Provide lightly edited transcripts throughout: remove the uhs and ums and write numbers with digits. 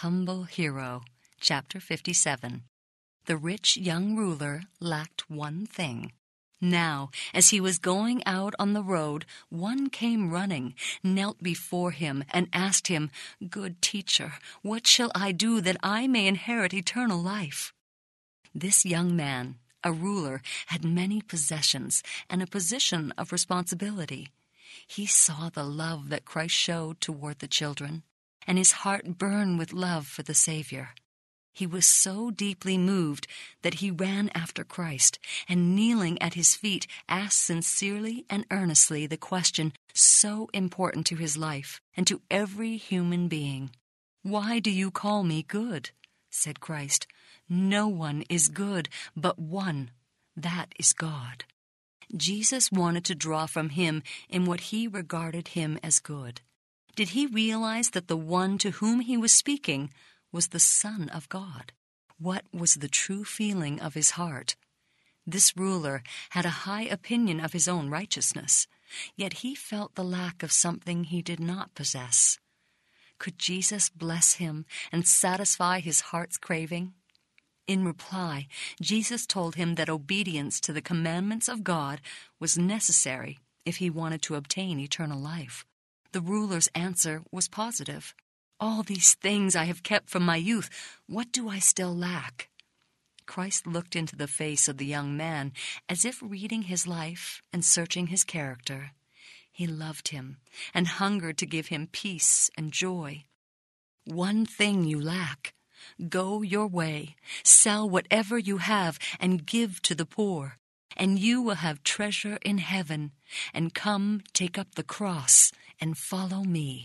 Humble Hero, Chapter 57. The rich young ruler lacked one thing. Now, as he was going out on the road, one came running, knelt before him, and asked him, "Good teacher, what shall I do that I may inherit eternal life?" This young man, a ruler, had many possessions and a position of responsibility. He saw the love that Christ showed toward the children, and his heart burned with love for the Savior. He was so deeply moved that he ran after Christ, and kneeling at his feet, asked sincerely and earnestly the question so important to his life and to every human being. "Why do you call me good?" said Christ. "No one is good but one, that is God." Jesus wanted to draw from him in what he regarded him as good. Did he realize that the one to whom he was speaking was the Son of God? What was the true feeling of his heart? This ruler had a high opinion of his own righteousness, yet he felt the lack of something he did not possess. Could Jesus bless him and satisfy his heart's craving? In reply, Jesus told him that obedience to the commandments of God was necessary if he wanted to obtain eternal life. The ruler's answer was positive. "All these things I have kept from my youth. What do I still lack?" Christ looked into the face of the young man as if reading his life and searching his character. He loved him and hungered to give him peace and joy. "One thing you lack. Go your way, sell whatever you have, and give to the poor, and you will have treasure in heaven, and come take up the cross and follow me."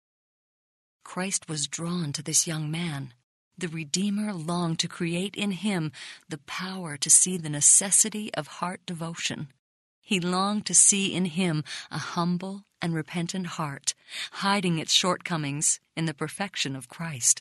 Christ was drawn to this young man. The Redeemer longed to create in him the power to see the necessity of heart devotion. He longed to see in him a humble and repentant heart, hiding its shortcomings in the perfection of Christ.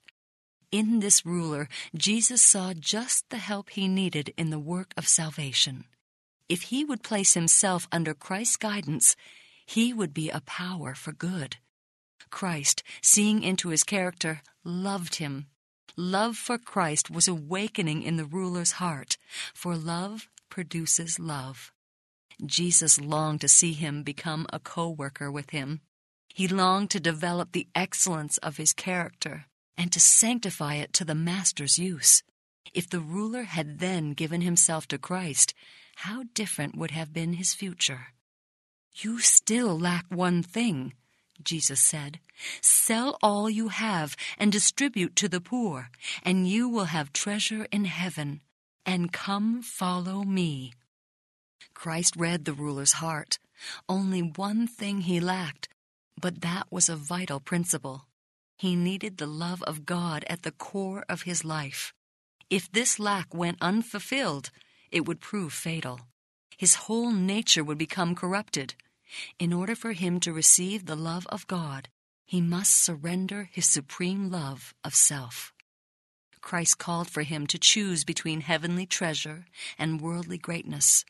In this ruler, Jesus saw just the help he needed in the work of salvation. If he would place himself under Christ's guidance, he would be a power for good. Christ, seeing into his character, loved him. Love for Christ was awakening in the ruler's heart, for love produces love. Jesus longed to see him become a co-worker with him. He longed to develop the excellence of his character and to sanctify it to the Master's use. If the ruler had then given himself to Christ, how different would have been his future. "You still lack one thing," Jesus said. "Sell all you have and distribute to the poor, and you will have treasure in heaven. And come follow me." Christ read the ruler's heart. Only one thing he lacked, but that was a vital principle. He needed the love of God at the core of his life. If this lack went unfulfilled, it would prove fatal. His whole nature would become corrupted. In order for him to receive the love of God, he must surrender his supreme love of self. Christ called for him to choose between heavenly treasure and worldly greatness.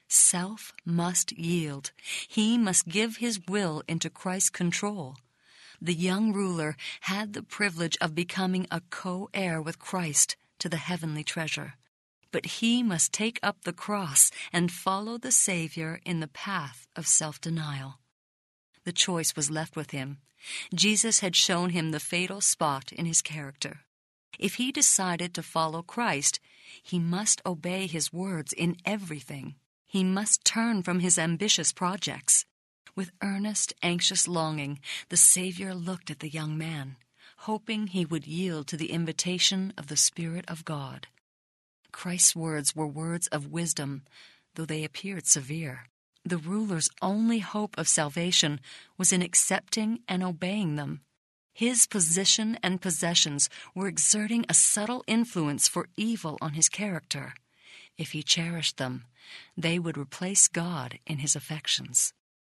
Self must yield. He must give his will into Christ's control. The young ruler had the privilege of becoming a co-heir with Christ to the heavenly treasure. But he must take up the cross and follow the Savior in the path of self-denial. The choice was left with him. Jesus had shown him the fatal spot in his character. If he decided to follow Christ, he must obey his words in everything. He must turn from his ambitious projects. With earnest, anxious longing, the Savior looked at the young man, hoping he would yield to the invitation of the Spirit of God. Christ's words were words of wisdom, though they appeared severe. The ruler's only hope of salvation was in accepting and obeying them. His position and possessions were exerting a subtle influence for evil on his character. If he cherished them, they would replace God in his affections.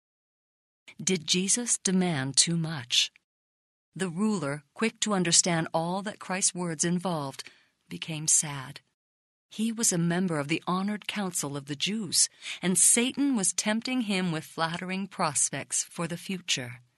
Did Jesus demand too much? The ruler, quick to understand all that Christ's words involved, became sad. He was a member of the honored council of the Jews, and Satan was tempting him with flattering prospects for the future.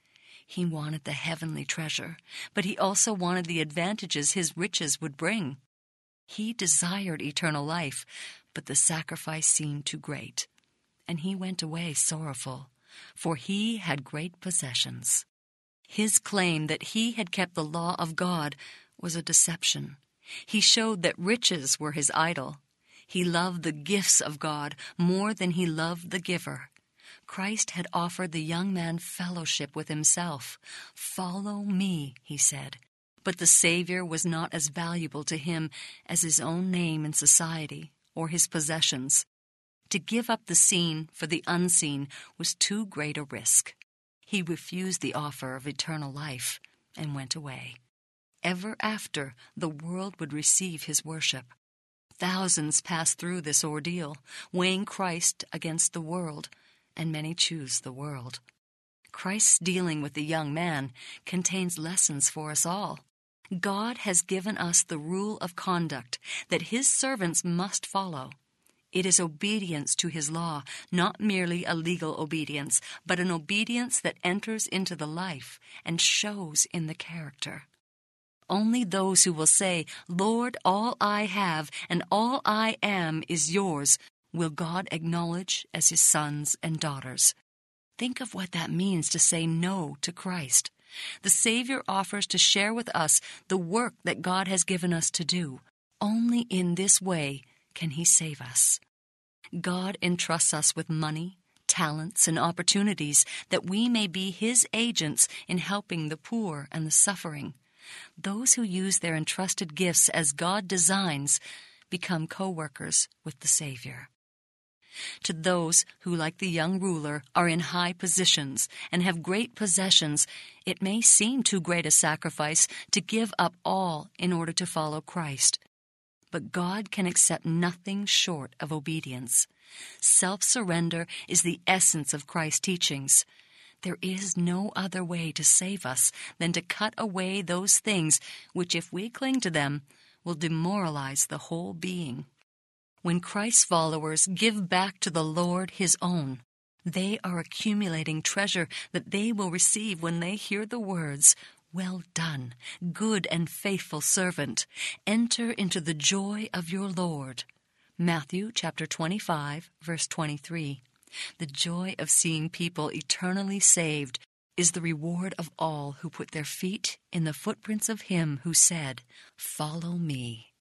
He wanted the heavenly treasure, but he also wanted the advantages his riches would bring. He desired eternal life, but the sacrifice seemed too great, and he went away sorrowful, for he had great possessions. His claim that he had kept the law of God was a deception. He showed that riches were his idol. He loved the gifts of God more than he loved the giver. Christ had offered the young man fellowship with himself. "Follow me," he said. But the Savior was not as valuable to him as his own name in society or his possessions. To give up the seen for the unseen was too great a risk. He refused the offer of eternal life and went away. Ever after, the world would receive his worship. Thousands pass through this ordeal, weighing Christ against the world, and many choose the world. Christ's dealing with the young man contains lessons for us all. God has given us the rule of conduct that his servants must follow. It is obedience to his law, not merely a legal obedience, but an obedience that enters into the life and shows in the character. Only those who will say, "Lord, all I have and all I am is yours," will God acknowledge as his sons and daughters. Think of what that means to say no to Christ. The Savior offers to share with us the work that God has given us to do. Only in this way can he save us. God entrusts us with money, talents, and opportunities that we may be his agents in helping the poor and the suffering. Those who use their entrusted gifts as God designs become co-workers with the Savior. To those who, like the young ruler, are in high positions and have great possessions, it may seem too great a sacrifice to give up all in order to follow Christ. But God can accept nothing short of obedience. Self-surrender is the essence of Christ's teachings. There is no other way to save us than to cut away those things which, if we cling to them, will demoralize the whole being. When Christ's followers give back to the Lord his own, they are accumulating treasure that they will receive when they hear the words, "Well done, good and faithful servant. Enter into the joy of your Lord." Matthew chapter 25, verse 23. The joy of seeing people eternally saved is the reward of all who put their feet in the footprints of him who said, "Follow me."